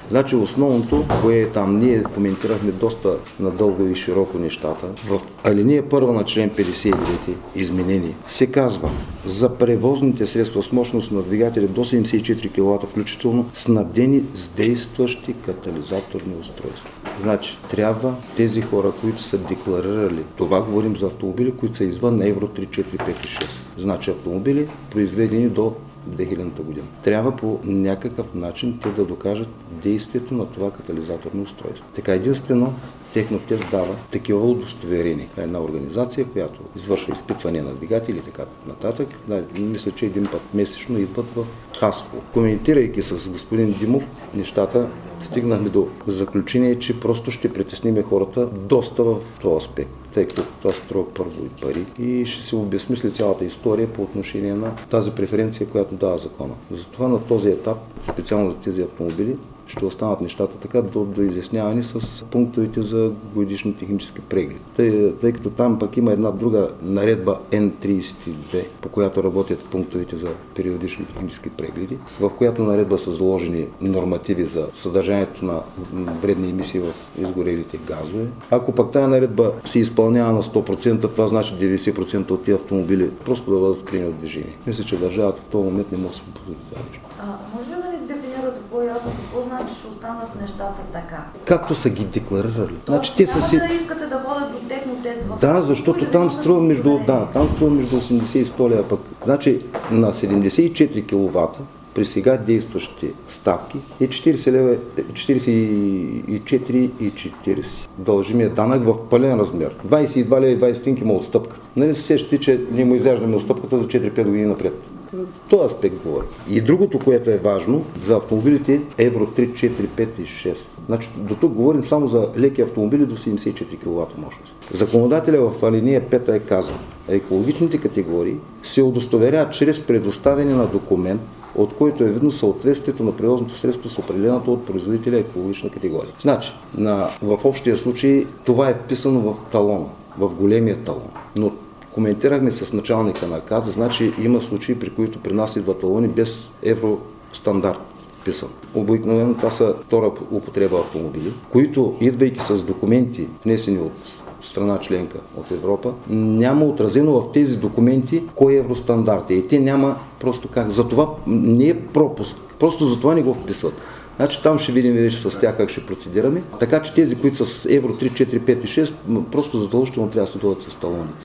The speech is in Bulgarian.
Значи основното, кое е там, ние коментирахме доста надълго и широко нещата. В алинея първа на член 59 изменение се казва за превозните средства с мощност на двигатели до 74 кВт включително, снабдени с действащи катализаторни устройства. Значи, трябва тези хора, които са декларирали, това говорим за автомобили, които са извън Евро 3, 4, 5 и 6. Значи автомобили, произведени до 2000 година. Трябва по някакъв начин те да докажат действието на това катализаторно устройство. Така единствено Технотест дава такива удостоверения. Това е една организация, която извършва изпитване на двигатели и така нататък. Мисля, че един път месечно идват в Хасково. Коментирайки с господин Димов нещата, стигнахме до заключение, че просто ще притесниме хората доста в този аспект, тъй като това струва първо и пари и ще се обезмисли цялата история по отношение на тази преференция, която дава закона. Затова на този етап, специално за тези автомобили, ще останат нещата така до изясняване с пунктовете за годишни технически прегледи. Тъй като там пък има една друга наредба N32, по която работят пунктовете за периодични технически прегледи, в която наредба са заложени нормативи за съдържанието на вредни емисии в изгорелите газове. Ако пък тази наредба се изпълнява на 100%, това значи 90% от тези автомобили просто да бъдат спрени от движение. Мисля, че държавата в този момент не може да се позволи това нещо. Може ли да ни дефинирате по-ясно какво значи, че останат нещата така? Както са ги декларирали. Значи, те са си... да искате да ходят до Технотест в... Да, защото там струва между 80 и 100 лева пък. Значи на 74 кВт при сега действащите ставки е 40 лева, 44,40. Дължимия данък в пълен размер. 22 лева и 20 стинки има отстъпката. Нали се сещате, че ние му изяждаме отстъпката за 4-5 години напред. Това аспект говори. И другото, което е важно, за автомобилите Евро 3, 4, 5 и 6. Значи, до тук говорим само за леки автомобили до 74 кВт мощност. Законодателя в алинея 5 е казал, екологичните категории се удостоверяват чрез предоставяне на документ, от който е видно съответствието на превозното средство с определената от производителя екологична категория. Значи, в общия случай това е вписано в талона, в големия талон. Но коментирахме с началника на КАТ, значи има случаи, при които при нас идва талони без евростандарт вписан. Обикновено това са втора употреба автомобили, които, идвайки с документи, внесени от страна членка от Европа, няма отразено в тези документи кой е евростандарт. И те няма просто как. Затова не е пропуск. Просто затова не го вписват. Значи там ще видим вече с тях как ще процедираме. Така че тези, които са с Евро 3, 4, 5 и 6, просто задължително трябва да се дойдат с талоните.